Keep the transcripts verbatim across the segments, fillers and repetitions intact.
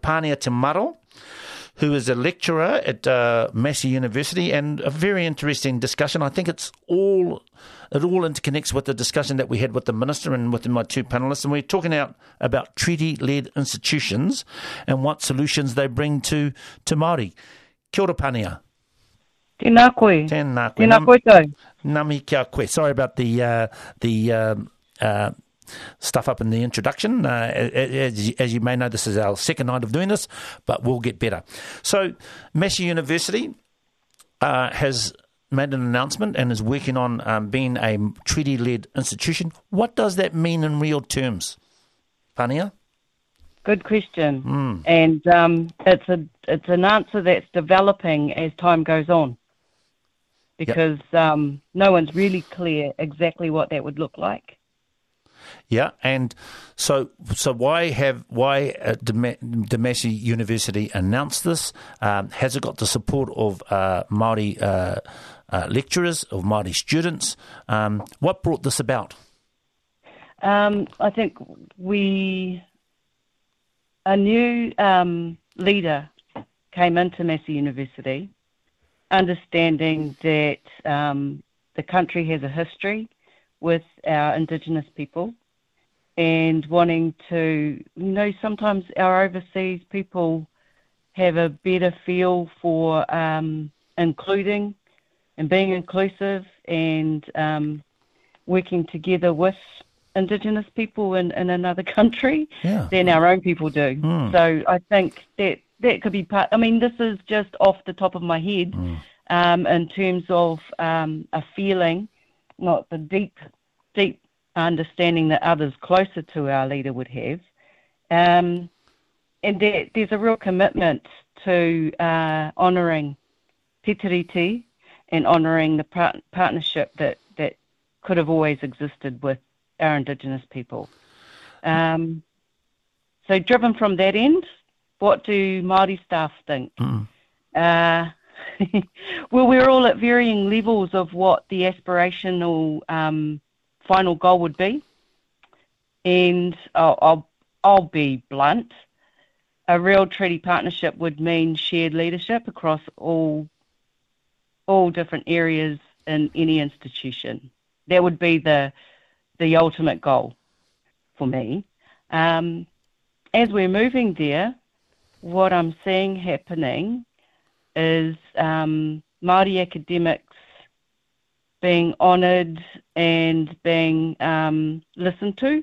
Pania Te Maro, who is a lecturer at uh, Massey University, and a very interesting discussion. I think it's all it all interconnects with the discussion that we had with the minister and with my two panellists, and we're talking out about treaty-led institutions and what solutions they bring to to Māori. Kia ora, Pania. Tēnā koe. Tēnā koe. Tēnā koe tau. Nami kia koe. Sorry about the uh, the um, uh, stuff up in the introduction. Uh, as, as you may know, this is our second night of doing this, but we'll get better. So, Massey University uh, has made an announcement and is working on um, being a treaty-led institution. What does that mean in real terms, Pania? Good question. Mm. And um, it's a it's an answer that's developing as time goes on, because yep. um, no one's really clear exactly what that would look like. Yeah, and so so why have why uh, the Massey University announced this? Um, has it got the support of uh, Māori uh, uh, lecturers, of Māori students? Um, what brought this about? Um, I think we a new um, leader came into Massey University, understanding that um, the country has a history with our Indigenous people, and wanting to, you know, sometimes our overseas people have a better feel for um, including and being inclusive and um, working together with Indigenous people in, in another country yeah. than our own people do. Mm. So I think that that could be part, I mean, this is just off the top of my head mm. um, in terms of um, a feeling, not the deep, deep understanding that others closer to our leader would have. Um, and there, there's a real commitment to uh, honouring Te Tiriti and honouring the part- partnership that, that could have always existed with our Indigenous people. Um, so driven from that end, what do Māori staff think? Mm. Uh, well, we're all at varying levels of what the aspirational um, final goal would be. And I'll, I'll, I'll be blunt. A real treaty partnership would mean shared leadership across all all different areas in any institution. That would be the the ultimate goal for me. Um, as we're moving there, what I'm seeing happening is um, Māori academics being honoured and being um, listened to.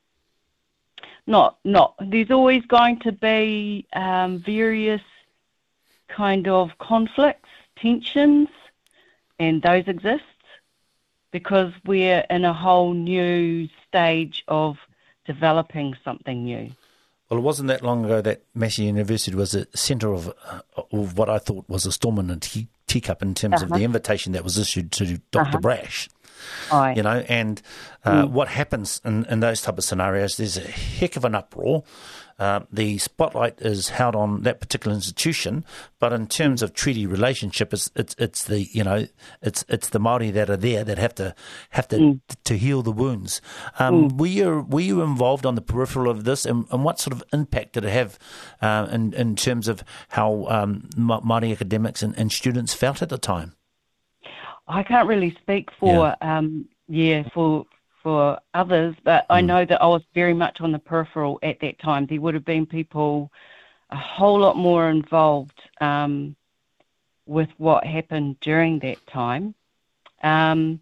Not, not. There's always going to be um, various kind of conflicts, tensions, and those exist because we're in a whole new stage of developing something new. Well, it wasn't that long ago that Massey University was a centre of, uh, of what I thought was a storm in a tea, teacup in terms uh-huh. of the invitation that was issued to Doctor Uh-huh. Brash. Aye. You know, and uh, mm. what happens in, in those type of scenarios, there's a heck of an uproar. Uh, the spotlight is held on that particular institution, but in terms of treaty relationship, it's it's, it's the you know it's it's the Māori that are there that have to have to mm. to heal the wounds. Um, mm. Were you were you involved on the peripheral of this, and, and what sort of impact did it have uh, in in terms of how um, Māori academics and, and students felt at the time? I can't really speak for yeah, um, yeah for. for others, but I know that I was very much on the peripheral at that time. There would have been people a whole lot more involved um, with what happened during that time. Um,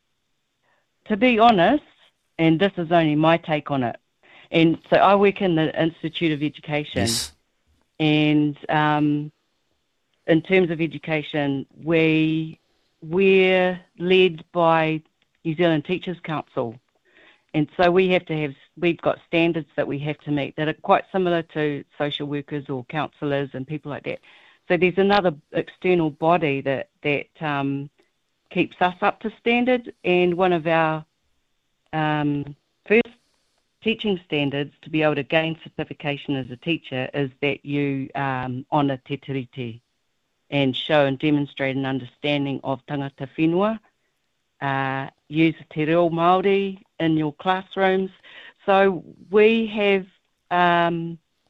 to be honest, and this is only my take on it, and so I work in the Institute of Education, yes. and um, in terms of education, we, we're led by New Zealand Teachers Council. And so we have to have, we've got standards that we have to meet that are quite similar to social workers or counsellors and people like that. So there's another external body that, that um, keeps us up to standard. And one of our um, first teaching standards to be able to gain certification as a teacher is that you um, honour te tiriti and show and demonstrate an understanding of tangata whenua. Uh, use te reo Māori in your classrooms. So we have um,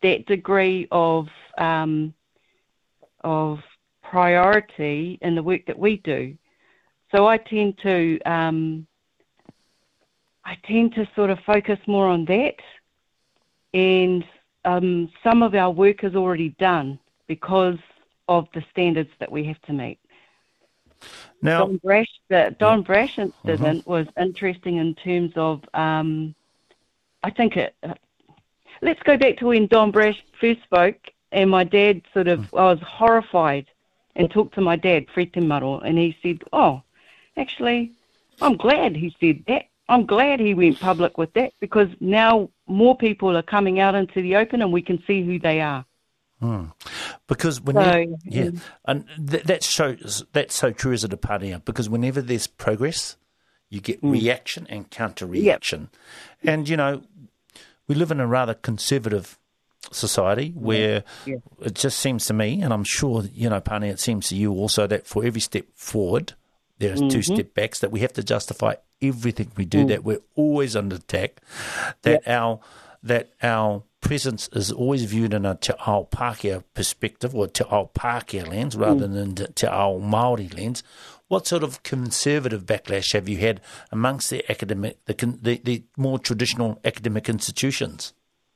that degree of um, of priority in the work that we do. So I tend to um, I tend to sort of focus more on that, and um, some of our work is already done because of the standards that we have to meet. Now, Don Brash, the Don yeah. Brash incident mm-hmm. was interesting in terms of, um, I think it. Uh, let's go back to when Don Brash first spoke, and my dad sort of, mm. I was horrified, and talked to my dad, Fred Te Maro, and he said, "Oh, actually, I'm glad he said that. I'm glad he went public with that, because now more people are coming out into the open, and we can see who they are." Hmm. Because when so, yeah, um, and th- that shows that's so true as a pātea, because whenever there's progress, you get mm. reaction and counter reaction, yep. and you know we live in a rather conservative society where yeah. Yeah. it just seems to me, and I'm sure you know, Pane, it seems to you also, that for every step forward, there's mm-hmm. two step backs, that we have to justify everything we do, mm. that we're always under attack, that yep. our that our presence is always viewed in a Te Ao Pākehā perspective, or Te Ao Pākehā lens, rather mm. than Te Ao Māori lens. What sort of conservative backlash have you had amongst the academic, the, the, the more traditional academic institutions?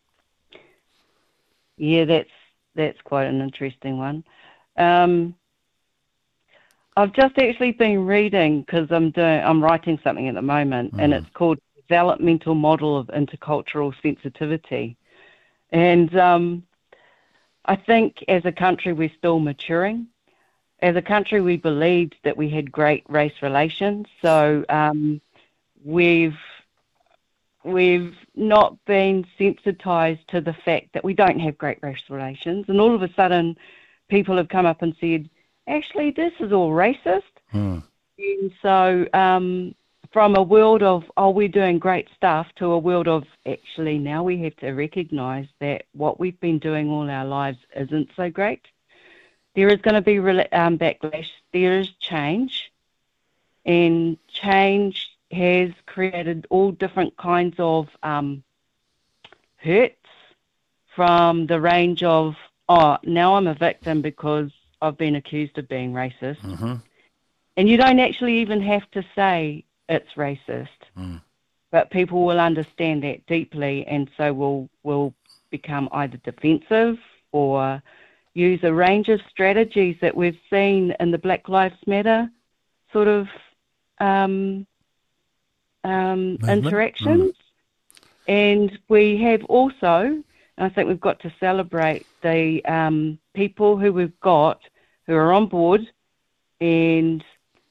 Yeah, that's that's quite an interesting one. Um, I've just actually been reading, because I'm doing I'm writing something at the moment, mm. and it's called Developmental Model of Intercultural Sensitivity. And um, I think as a country we're still maturing. As a country we believed that we had great race relations, so um, we've we've not been sensitised to the fact that we don't have great race relations, and all of a sudden people have come up and said, actually this is all racist. Mm. And so um, from a world of, oh, we're doing great stuff, to a world of, actually, now we have to recognise that what we've been doing all our lives isn't so great. There is going to be um, backlash. There is change. And change has created all different kinds of um, hurts, from the range of, oh, now I'm a victim because I've been accused of being racist. Mm-hmm. And you don't actually even have to say it's racist, mm. but people will understand that deeply, and so will will become either defensive or use a range of strategies that we've seen in the Black Lives Matter sort of um, um, interactions. Mm. And we have also, and I think we've got to celebrate the um, people who we've got who are on board and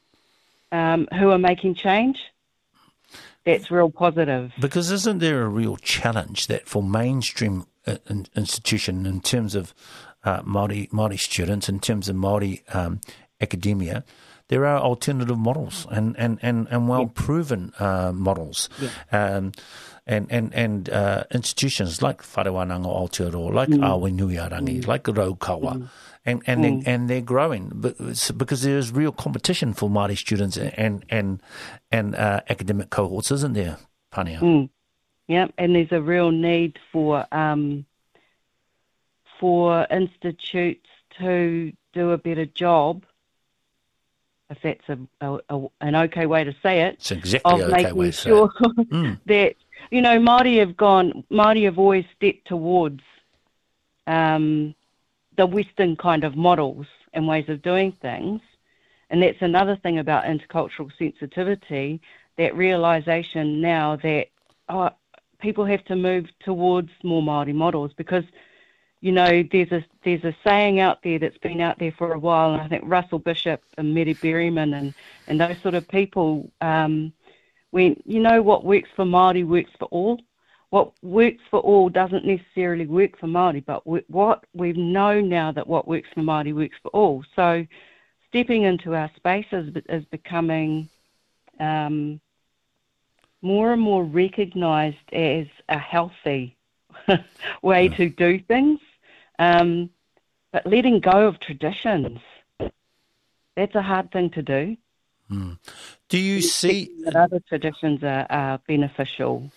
Um, who are making change. That's real positive. Because isn't there a real challenge that for mainstream uh, in, institution, in terms of uh, Māori, Māori students, in terms of Māori um, academia, there are alternative models and, and, and, and well-proven uh, models. Yeah. Um, and and, and uh, institutions like Wharewananga Aotearoa, like mm. Awenuiarangi, mm. like Raukawa, mm. and and, mm. they're, and they're growing because there is real competition for Māori students and and and uh, academic cohorts, isn't there, Pania? Mm. Yeah, and there's a real need for um, for institutes to do a better job, if that's a, a, a, an okay way to say it. It's exactly of okay making way to say sure it. Mm. that, you know, Māori have gone, Māori have always stepped towards um, the Western kind of models and ways of doing things. And that's another thing about intercultural sensitivity, that realisation now that oh, people have to move towards more Māori models, because, you know, there's a there's a saying out there that's been out there for a while, and I think Russell Bishop and Mary Berryman and, and those sort of people, um, when, you know, what works for Māori works for all. What works for all doesn't necessarily work for Māori, but what we know now that what works for Māori works for all. So stepping into our spaces is becoming um, more and more recognised as a healthy way yeah. to do things. Um, but letting go of traditions, that's a hard thing to do. Mm. Do you see that other traditions are, are beneficial?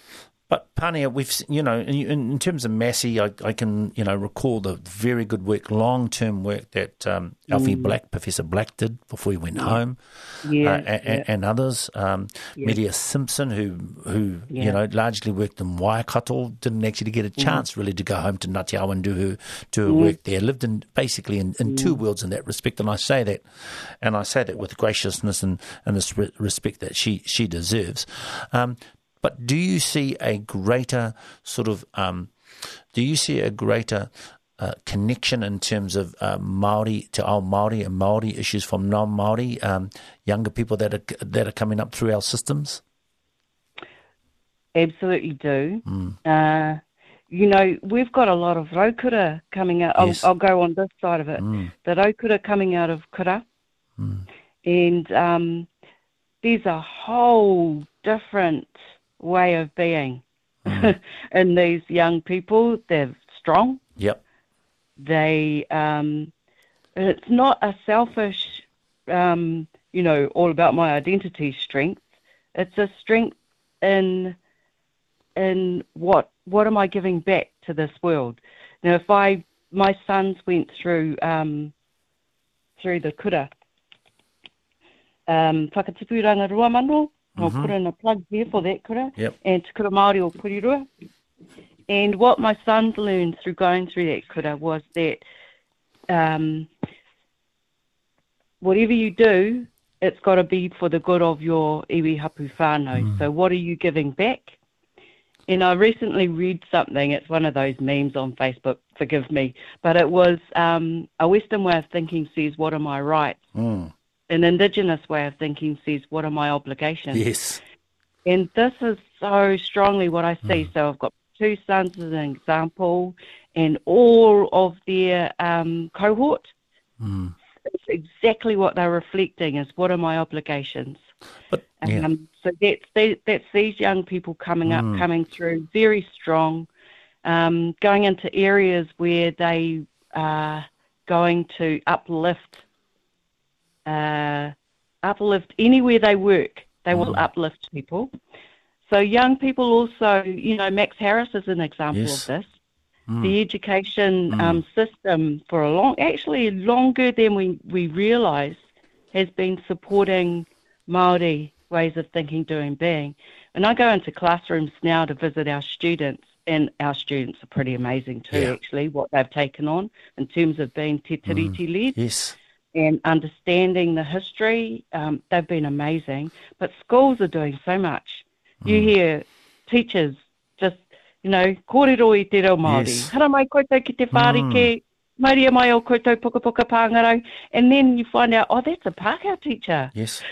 But Pania, we've s- you know, in, in terms of Massey, I, I can you know recall the very good work, long term work that um, Alfie Mm. Black, Professor Black, did before he went Yeah. home, Yeah, uh, and, yeah, and others. Um, yeah, Media Simpson, who who you yeah. know largely worked in Waikato, didn't actually get a chance really to go home to Ngāti Awa and do her do her Mm. work there. Lived in basically in, in two worlds in that respect, and I say that, and I say that with graciousness and and this re- respect that she she deserves. Um, But do you see a greater sort of, um, do you see a greater uh, connection in terms of uh, Māori to our Māori and Māori issues from non-Māori um, younger people that are that are coming up through our systems? Absolutely do. Mm. Uh, you know, we've got a lot of raukura coming out. Yes. I'll, I'll go on this side of it. Mm. The raukura coming out of kura. Mm. And um, there's a whole different way of being Mm. in these young people. They're strong. Yep. They, um, and it's not a selfish, um, you know, all about my identity strength. It's a strength in in what what am I giving back to this world? Now, if I my sons went through um, through the kura, um, whakatipuranga rua mano. I'll Mhm. put in a plug here for that kura, Yep. and Te Kura Māori o Porirua. And what my sons learned through going through that kura was that um, whatever you do, it's got to be for the good of your iwi hapu whānau. Mm. So what are you giving back? And I recently read something, it's one of those memes on Facebook, forgive me, but it was um, a Western way of thinking says, what are my rights? Mm. An Indigenous way of thinking says, what are my obligations? Yes. And this is so strongly what I see. Mm. So I've got two sons as an example, and all of their um, cohort, Mm. it's exactly what they're reflecting is, what are my obligations? But yeah. Um, so that's, they, that's these young people coming up, Mm. coming through very strong, um, going into areas where they are going to uplift, uh, uplift anywhere they work. They will Mm. uplift people. So young people also, you know, Max Harris is an example Yes. of this. Mm. The education Mm. um, system for a long, actually longer than we, we realise, has been supporting Māori ways of thinking, doing, being. And I go into classrooms now to visit our students, and our students are pretty amazing too, Yeah. actually, what they've taken on in terms of being te tiriti-led Yes. and understanding the history. Um, they've been amazing. But schools are doing so much. You Mm. hear teachers just, you know, kōrero i te reo Māori. Yes. Hara mai koutou ki te whārike, mauria mai o koutou puka puka pāngarau. And then you find out, oh, that's a Pākehā teacher. Yes.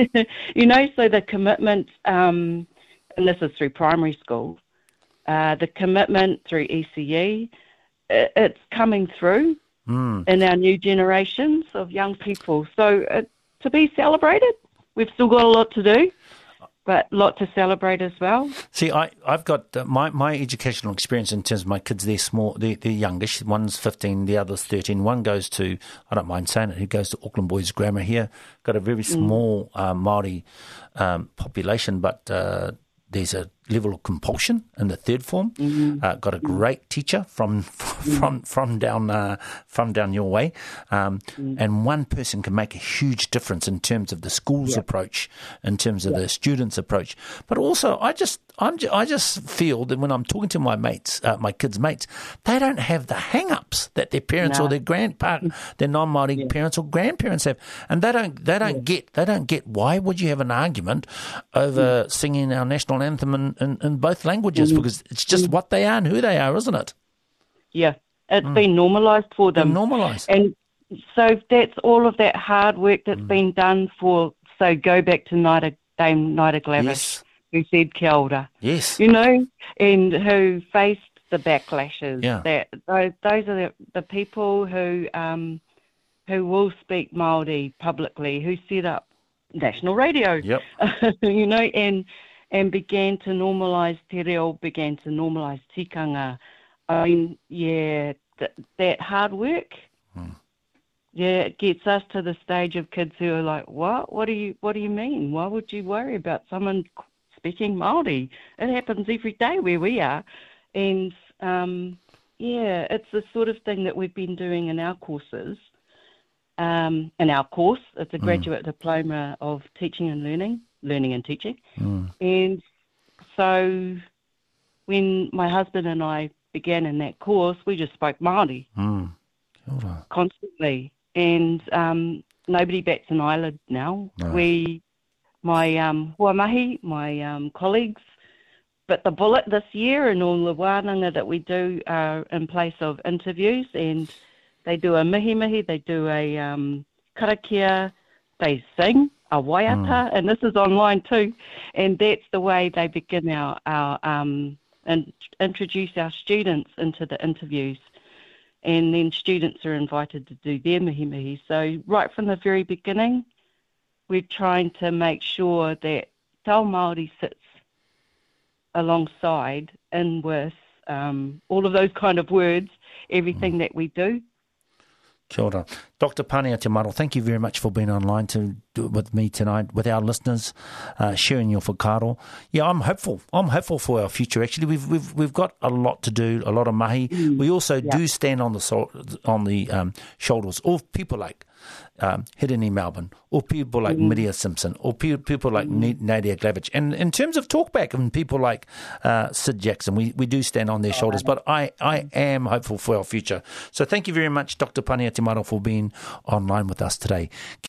You know, so the commitment, um, and this is through primary school, uh, the commitment through E C E, it, it's coming through Mm. in our new generations of young people. So uh, to be celebrated, we've still got a lot to do, but a lot to celebrate as well. See, I, I've got uh, my, my educational experience in terms of my kids. They're small, they're, they're youngish. One's fifteen, the other's thirteen. One goes to, I don't mind saying it, he goes to Auckland Boys Grammar here. Got a very small uh, Māori um, population, but uh, there's a level of compulsion in the third form. Mm-hmm. Uh, got a great teacher from from from down uh, from down your way, um, Mm. and one person can make a huge difference in terms of the school's Yep. approach, in terms of the students' approach. But also, I just I'm ju- I just feel that when I'm talking to my mates, uh, my kids' mates, they don't have the hang-ups that their parents No. or their grandpa, their non-Māori Yeah. parents or grandparents have, and they don't they don't get they don't get why would you have an argument over singing our national anthem in, in, in both languages, Mm. because it's just what they are and who they are, isn't it? Yeah, it's been normalised for They're them. normalised. And so that's all of that hard work that's been done for, so go back to Naida, Dame Naida Glavish, Yes, who said kia ora, yes, you know, and who faced the backlashes. Yeah. That those, those are the, the people who um, who will speak Māori publicly, who set up national radio, yep, you know, and and began to normalise te reo, began to normalise tikanga. I mean, yeah, th- that hard work, Hmm. yeah, it gets us to the stage of kids who are like, what? What do you What do you mean? Why would you worry about someone speaking Māori. It happens every day where we are. And, um, yeah, it's the sort of thing that we've been doing in our courses. Um, in our course, it's a graduate mm. diploma of teaching and learning, learning and teaching. Mm. And so when my husband and I began in that course, we just spoke Māori mm. constantly. And um, nobody bats an eyelid now. No. We, my um, huamahi, my um, colleagues, bit the bullet this year, and all the wānanga that we do are in place of interviews, and they do a mihi mihi, they do a um, karakia, they sing a waiata, mm. and this is online too, and that's the way they begin our, our um, and introduce our students into the interviews, and then students are invited to do their mihi mihi. So right from the very beginning, we're trying to make sure that Tau Māori sits alongside and with um, all of those kind of words, everything mm. that we do. Kia ora. Doctor Pania Te Maro, thank you very much for being online to do it with me tonight, with our listeners, uh, sharing your whakaaro. Yeah, I'm hopeful. I'm hopeful for our future. Actually, we've we've we've got a lot to do, a lot of mahi. Mm. We also yeah. do stand on the so, on the um, shoulders of people like um, Hirini Melbourne, or people like mm. Miria Simpson, or pe- people like mm. Nadia Glavich. And in terms of talkback, and people like uh, Sid Jackson, we, we do stand on their oh, shoulders. But I, I am hopeful for our future. So thank you very much, Doctor Pania Te Maro, for being online with us today.